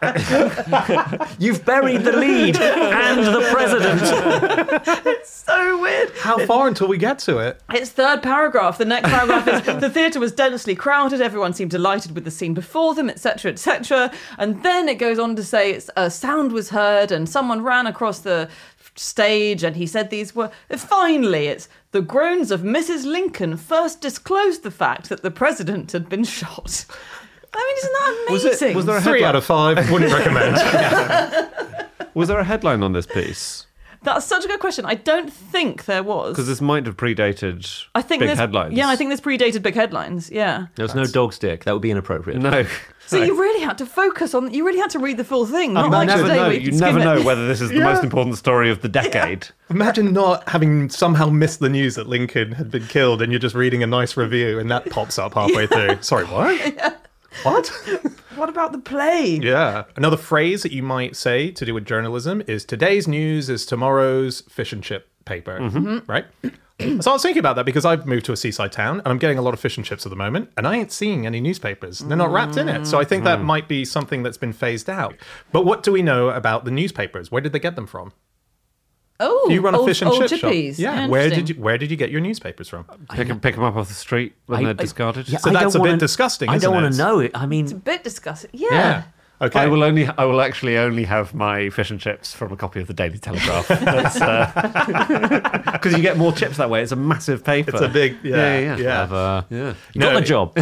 You've buried the lead and the president. So weird. How far until we get to it? It's third paragraph. The next paragraph is the theatre was densely crowded. Everyone seemed delighted with the scene before them, etc., etc. And then it goes on to say a sound was heard and someone ran across the stage and he said these were... Finally, it's the groans of Mrs. Lincoln first disclosed the fact that the president had been shot. I mean, isn't that amazing? Was there a 3 headline? out of 5. Wouldn't recommend. Was there a headline on this piece? That's such a good question. I don't think there was. Because this might have predated I think big this, headlines. Yeah, I think this predated big headlines. Yeah. There was no dog's dick. That would be inappropriate. No. So you really had to focus on. You really had to read the full thing. Not You like never today, know. where You can never skim it. know whether this is the most important story of the decade. Imagine not having somehow missed the news that Lincoln had been killed and you're just reading a nice review and that pops up halfway through. Sorry, what? What? What about the play? Yeah. Another phrase that you might say to do with journalism is today's news is tomorrow's fish and chip paper, right? So I was thinking about that because I've moved to a seaside town and I'm getting a lot of fish and chips at the moment and I ain't seeing any newspapers. They're not wrapped in it. So I think that might be something that's been phased out. But what do we know about the newspapers? Where did they get them from? Oh, You run a fish and old chip shop. chippies. Yeah. Where did you get your newspapers from? Pick them up off the street when they're discarded. Yeah, So I that's don't a bit wanna- disgusting, I isn't don't want it? to know it. I It's a mean, bit disgusting. Yeah. Yeah. Okay. I will actually only have my fish and chips from a copy of the Daily Telegraph. Because you get more chips that way. It's a massive paper. It's a big, yeah. Yeah. you got the job.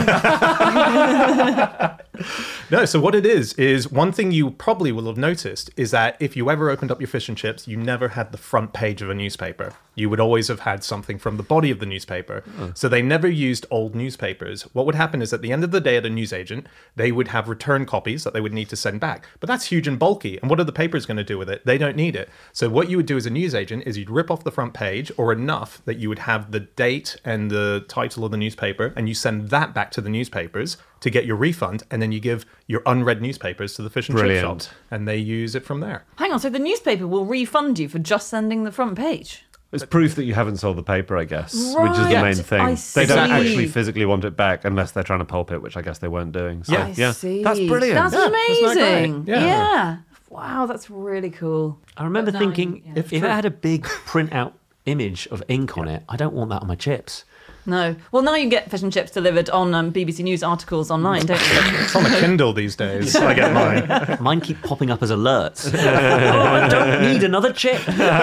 No, so what it is one thing you probably will have noticed is that if you ever opened up your fish and chips, you never had the front page of a newspaper. You would always have had something from the body of the newspaper. So they never used old newspapers. What would happen is at the end of the day at a newsagent, they would have return copies that they would need to send back. But that's huge and bulky. And what are the papers going to do with it? They don't need it. So what you would do as a newsagent is you'd rip off the front page or enough that you would have the date and the title of the newspaper and you send that back to the newspapers to get your refund, and then you give your unread newspapers to the fish and chip Brilliant. shops, and they use it from there. Hang on. So the newspaper will refund you for just sending the front page. It's proof that you haven't sold the paper, I guess, which is the Right, main thing. I They don't see. actually physically want it back unless they're trying to pulp it, which I guess they weren't doing. So, I see. That's brilliant. That's Yeah, isn't that amazing. great? Yeah. Wow, that's really cool. I remember But no, thinking, yeah. if it had a big printout image of ink on it, I don't want that on my chips. No. Well, now you can get fish and chips delivered on BBC News articles online, don't you? It's on a Kindle these days. I get mine. Mine keep popping up as alerts. Oh, I don't need another chip.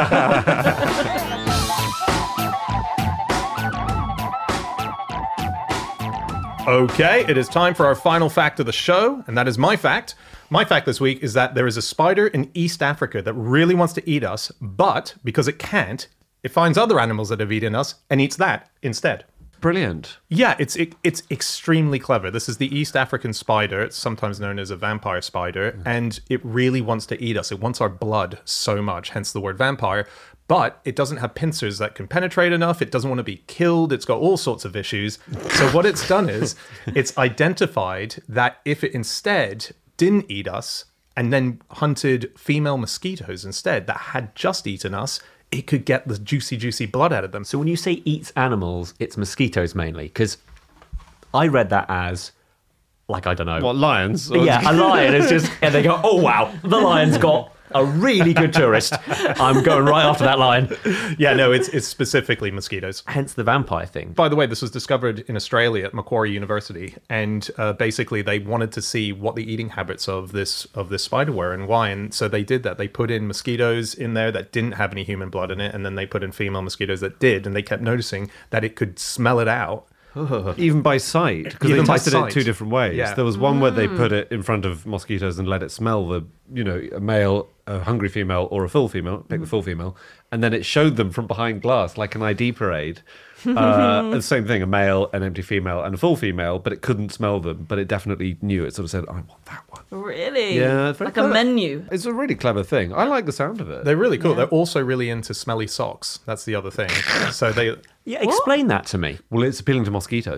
Okay, it is time for our final fact of the show, and that is my fact. My fact this week is that there is a spider in East Africa that really wants to eat us, but because it can't, it finds other animals that have eaten us and eats that instead. Brilliant. Yeah, it's extremely clever. This is the East African spider. It's sometimes known as a vampire spider, and it really wants to eat us. It wants our blood so much, hence the word vampire. But it doesn't have pincers that can penetrate enough. It doesn't want to be killed. It's got all sorts of issues. So what it's done is it's identified that if it instead didn't eat us and then hunted female mosquitoes instead that had just eaten us, it could get the juicy, juicy blood out of them. So when you say eats animals, it's mosquitoes mainly, because I read that as, like, I don't know. What, lions? Yeah, a lion is just, and they go, oh wow, the lion's got a really good tourist. I'm going right after that lion. Yeah, no, it's specifically mosquitoes. Hence the vampire thing. By the way, this was discovered in Australia at Macquarie University, and basically they wanted to see what the eating habits of this spider were and why, and so they did that. They put in mosquitoes in there that didn't have any human blood in it, and then they put in female mosquitoes that did, and they kept noticing that it could smell it out. Even by sight, because they Even by tested it sight. 2 different ways. Yeah. There was one where they put it in front of mosquitoes and let it smell a male, a hungry female, or a full female. Pick the full female, and then it showed them from behind glass like an ID parade. The same thing, a male, an empty female, and a full female, but it couldn't smell them, but it definitely knew it. Sort of said, "I want that one." Really? Yeah, it's very like clever. a menu. It's a really clever thing. I like the sound of it. They're really cool. They're also really into smelly socks. That's the other thing. So they Yeah, explain that to me. Well, it's appealing to mosquitoes.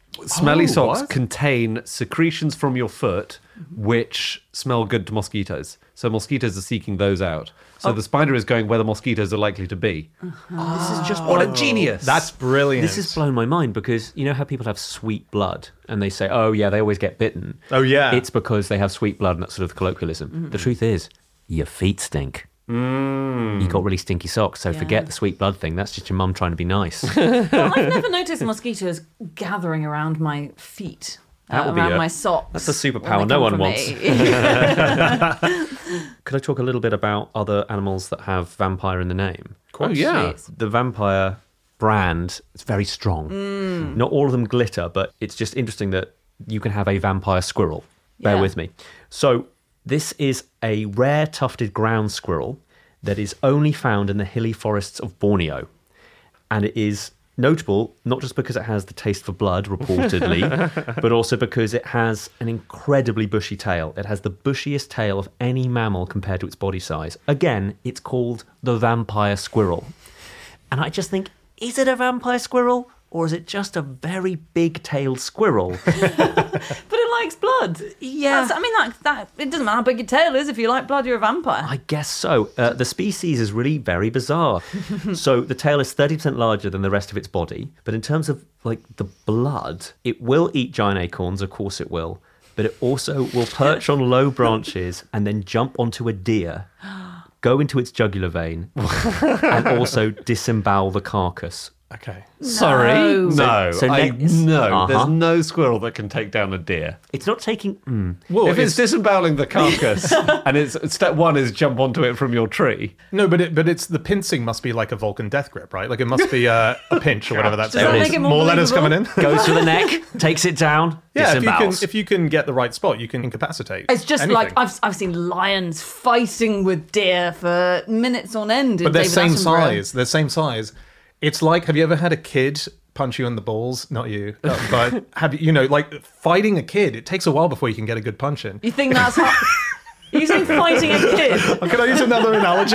Smelly socks what? contain secretions from your foot which smell good to mosquitoes. So mosquitoes are seeking those out. So the spider is going where the mosquitoes are likely to be. This is just What a genius! That's brilliant. This has blown my mind because you know how people have sweet blood and they say, oh, yeah, they always get bitten. Oh, yeah. It's because they have sweet blood and that's sort of the colloquialism. The truth is, your feet stink. You got really stinky socks, so forget the sweet blood thing. That's just your mum trying to be nice. Well, I've never noticed mosquitoes gathering around my feet. That would be around a- my socks. that's a superpower when they no come one for wants. me. Could I talk a little bit about other animals that have vampire in the name? Oh, yeah. Please. The vampire brand is very strong. Not all of them glitter, but it's just interesting that you can have a vampire squirrel. Bear Yeah. with me. So this is a rare tufted ground squirrel that is only found in the hilly forests of Borneo. And it is notable not just because it has the taste for blood, reportedly, but also because it has an incredibly bushy tail. It has the bushiest tail of any mammal compared to its body size. Again, it's called the vampire squirrel. And I just think, is it a vampire squirrel? Or is it just a very big-tailed squirrel? But it likes blood. Yeah. I mean, that it doesn't matter how big your tail is. If you like blood, you're a vampire. I guess so. The species is really very bizarre. So the tail is 30% larger than the rest of its body. But in terms of like the blood, it will eat giant acorns, of course it will. But it also will perch on low branches and then jump onto a deer, go into its jugular vein, and also disembowel the carcass. Okay. Sorry? No. So I, next- no. There's Uh-huh. no squirrel that can take down a deer. It's not taking... Well, If it's disemboweling the carcass and it's step one is jump onto it from your tree. no, but it's the pincing must be like a Vulcan death grip, right? Like it must be a pinch or whatever that's Does that called. make it more letters coming believable? in. goes to the neck, takes it down, Yeah, disembowels. if you can get the right spot, you can incapacitate. It's just anything. like I've seen lions fighting with deer for minutes on end. But they're same size. They're same size. It's like, have you ever had a kid punch you in the balls? Not you, but have you know, like fighting a kid? It takes a while before you can get a good punch in. You think that's hard? Are you saying fighting a kid? Can I use another analogy?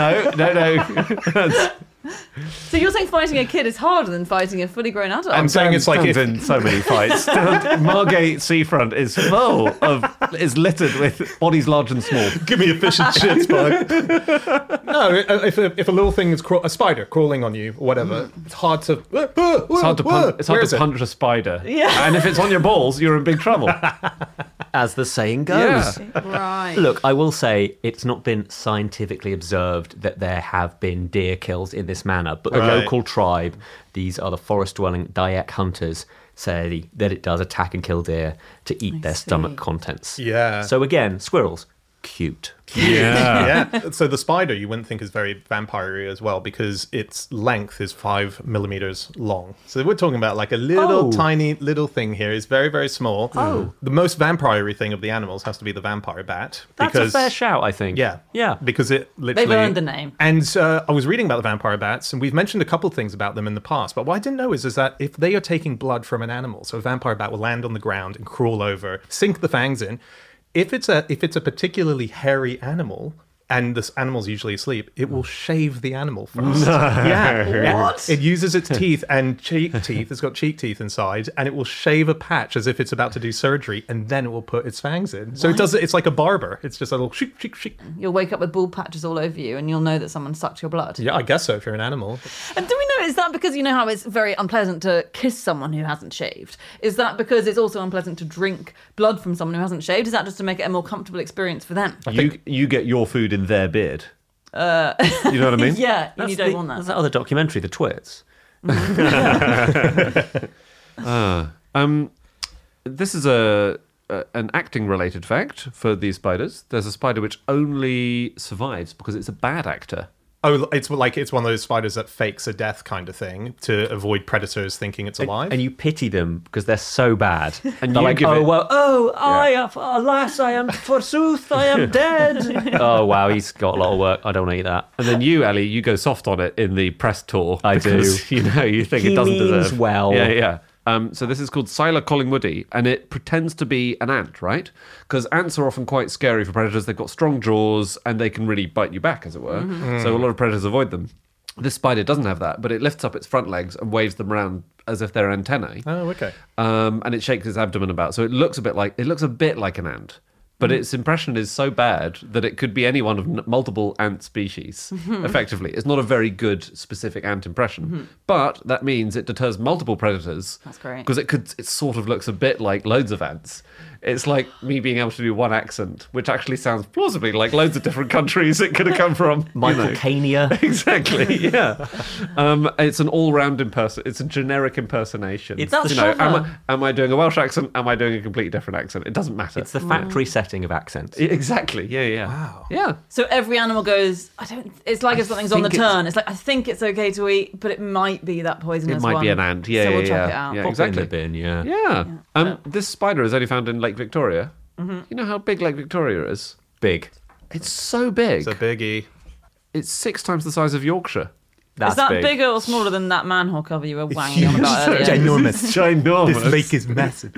No. So you're saying fighting a kid is harder than fighting a fully grown adult? I'm saying it's like Dan's if, in so many fights. Margate seafront is is littered with bodies large and small. give me a fish and chips, bud. No, if a little thing is a spider crawling on you or whatever, it's hard to. It's hard to punch a spider. Yeah. And if it's on your balls, you're in big trouble. As the saying goes. Yeah. Right. Look, I will say it's not been scientifically observed that there have been deer kills in this manner, but the Right. local tribe, these are the forest-dwelling Dayak hunters, say that it does attack and kill deer to eat their see. stomach contents. Yeah. So again, squirrels, cute. Yeah. So the spider you wouldn't think is very vampire-y as well because its length is 5 millimeters long. So we're talking about like a little Oh. tiny little thing here. It's very, very small. Oh. The most vampire-y thing of the animals has to be the vampire bat. That's because, a fair shout, I think. Yeah. Yeah. Because it literally... earned the name. And I was reading about the vampire bats, and we've mentioned a couple things about them in the past, but what I didn't know is that if they are taking blood from an animal, so a vampire bat will land on the ground and crawl over, sink the fangs in. If it's a particularly hairy animal, and this animal's usually asleep, it will shave the animal first. Yeah. What? It uses its teeth and cheek teeth. It's got cheek teeth inside, and it will shave a patch as if it's about to do surgery, and then it will put its fangs in. So it does it. It's like a barber. It's just a little shik, shik, shik. You'll wake up with bald patches all over you, and you'll know that someone sucked your blood. Yeah, I guess so if you're an animal. And do we know, is that because you know how it's very unpleasant to kiss someone who hasn't shaved? Is that because it's also unpleasant to drink blood from someone who hasn't shaved? Is that just to make it a more comfortable experience for them? You get your food in their beard. You know what I mean? Yeah, and you don't want That's that. that other documentary, The Twits. This is an acting related fact for these spiders. There's a spider which only survives because it's a bad actor. Oh, it's one of those spiders that fakes a death kind of thing to avoid predators thinking it's alive. And you pity them because they're so bad. And They're you like, give oh, it- well, alas, I am, forsooth, I am dead. Oh, wow, he's got a lot of work. I don't want to eat that. And then you, Ali, you go soft on it in the press tour. I do. because, you think He it doesn't means deserve. well. Yeah. So this is called Scylla collingwoodi, and it pretends to be an ant, right? Because ants are often quite scary for predators. They've got strong jaws, and they can really bite you back, as it were. So a lot of predators avoid them. This spider doesn't have that, but it lifts up its front legs and waves them around as if they're antennae. Oh, okay. And it shakes its abdomen about. So it looks a bit like an ant. But its impression is so bad that it could be any one of multiple ant species, effectively. It's not a very good specific ant impression. But that means it deters multiple predators. That's great. Because it sort of looks a bit like loads of ants. It's like me being able to do one accent, which actually sounds plausibly like loads of different countries it could have come from. Michael Caine. Exactly, yeah. It's an all-round it's a generic impersonation. That's clever. Am I doing a Welsh accent? Am I doing a completely different accent? It doesn't matter. It's the factory setting of accents. Exactly, yeah. Wow. Yeah. So every animal goes, it's like if something's on the turn. It's like, I think it's okay to eat, but it might be that poisonous It might one. be an ant, yeah, So we'll yeah, chuck yeah. it out. Yeah, Pop exactly. it in the bin, yeah. Yeah. This spider is only found in Lake Victoria. You know how big Lake Victoria is? Big. It's so big. It's a biggie. It's 6 times the size of Yorkshire. That's Is that big. bigger or smaller than that manhole cover you were wanging on about earlier? Ginormous. It's ginormous. This lake is massive.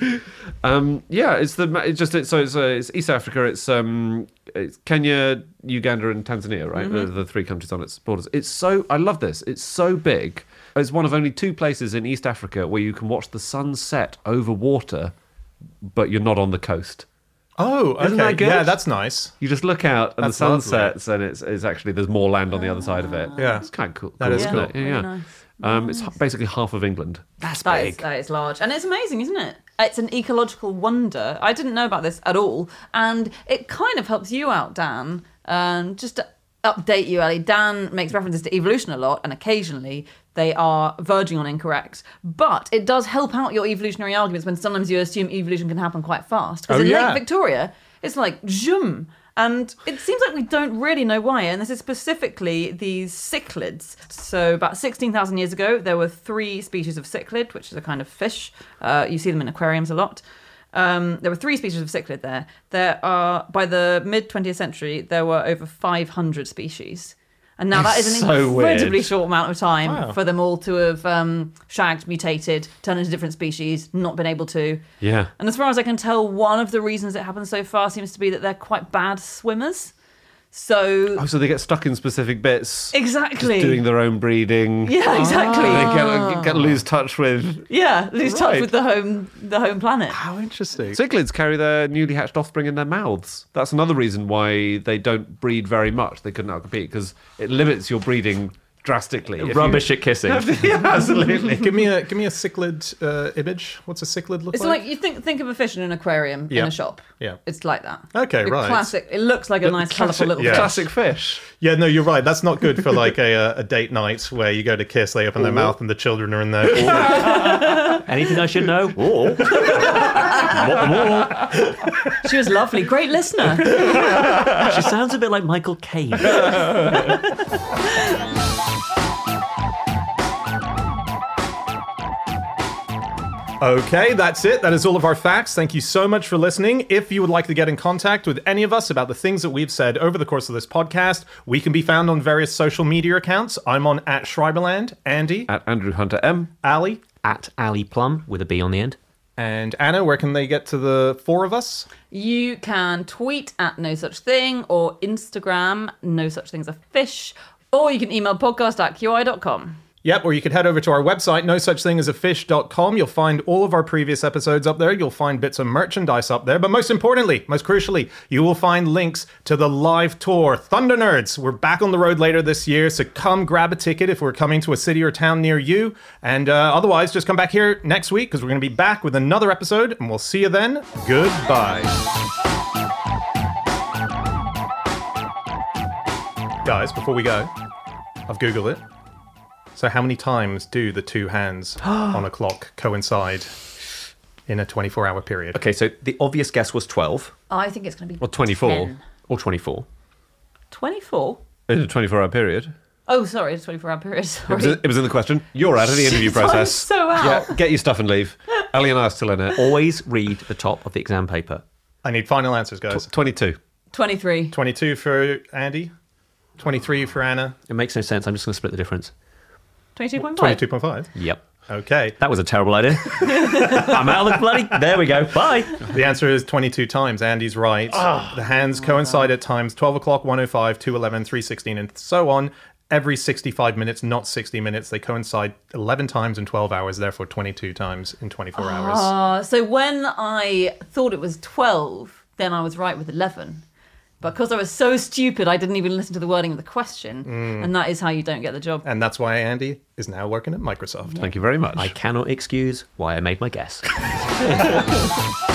It's East Africa. It's Kenya, Uganda, and Tanzania, right? The 3 countries on its borders. I love this. It's so big. It's one of only 2 places in East Africa where you can watch the sun set over water, but you're not on the coast. Oh, okay. Isn't that good? Yeah, that's nice. You just look out and That's the sun lovely. sets, and it's actually there's more land on the other side of it. Yeah. It's kind of cool. That is isn't cool. it? Yeah, Really yeah. nice. It's basically half of England. That's That big. is large. And it's amazing, isn't it? It's an ecological wonder. I didn't know about this at all. And it kind of helps you out, Dan. Just to update you, Ali, Dan makes references to evolution a lot, and occasionally they are verging on incorrect. But it does help out your evolutionary arguments when sometimes you assume evolution can happen quite fast. Because Oh, in yeah. Lake Victoria, it's like, zoom. And it seems like we don't really know why. And this is specifically these cichlids. So about 16,000 years ago, there were 3 species of cichlid, which is a kind of fish. You see them in aquariums a lot. There were 3 species of cichlid there. By the mid-20th century, there were over 500 species. And now that is an So incredibly weird. short amount of time Wow. for them all to have shagged, mutated, turned into different species, not been able to. Yeah. And as far as I can tell, one of the reasons it happens so far seems to be that they're quite bad swimmers. So Oh, so they get stuck in specific bits. exactly, Doing their own breeding. yeah, exactly, They get lose touch with. yeah, lose touch Right. with the home planet. How interesting. Cichlids carry their newly hatched offspring in their mouths. That's another reason why they don't breed very much. They couldn't outcompete because it limits your breeding drastically. If you- Rubbish at kissing. Yeah, absolutely. Give me a cichlid image. What's a cichlid look It's like? like you think of a fish in an aquarium in Yeah. a shop. Yeah. It's like that. Okay, The right. Classic. It looks like a nice, colourful little yeah. fish. Classic fish. Yeah, no, you're right. That's not good for like a date night where you go to kiss, they open their mouth, and the children are in there. Anything I should know? Oh. She was lovely, great listener. She sounds a bit like Michael Caine. Okay, that's it. That is all of our facts. Thank you so much for listening. If you would like to get in contact with any of us about the things that we've said over the course of this podcast, we can be found on various social media accounts. I'm on @Schreiberland, Andy, At Andrew Hunter M. Ali, At Ali Plum with a B on the end. and Anna. Where can they get to the 4 of us? You can tweet at No Such Thing or Instagram No Such Thing as a Fish, or you can email podcast@qi.com. Yep, or you could head over to our website, nosuchthingasafish.com. You'll find all of our previous episodes up there. You'll find bits of merchandise up there. But most importantly, most crucially, you will find links to the live tour, Thunder Nerds. We're back on the road later this year, so come grab a ticket if we're coming to a city or town near you. And otherwise, just come back here next week because we're going to be back with another episode, and we'll see you then. Goodbye. Guys, before we go, I've Googled it. So how many times do the 2 hands on a clock coincide in a 24-hour period? Okay, so the obvious guess was 12 I think it's going to be Or 24. 10. or 24. 24? In a 24-hour period. Oh, sorry, it's 24-hour period. Sorry. It was in the question. You're out of the interview I'm process. so out. Yeah, get your stuff and leave. Ali and I are still in it. Always read the top of the exam paper. I need final answers, guys. 22. 23. 22 for Andy, 23 for Anna, It makes no sense. I'm just going to split the difference. 22.5. 22.5. Yep. Okay. That was a terrible idea. I'm out of the bloody... There we go. Bye. The answer is 22 times. Andy's right. The hands coincide at times 12 o'clock, 1:05, 2:11, 3:16, and so on. every 65 minutes, not 60 minutes. They coincide 11 times in 12 hours, therefore 22 times in 24 hours. So when I thought it was 12, then I was right with 11. But because I was so stupid, I didn't even listen to the wording of the question. And that is how you don't get the job. And that's why Andy is now working at Microsoft. Thank you very much. I cannot excuse why I made my guess.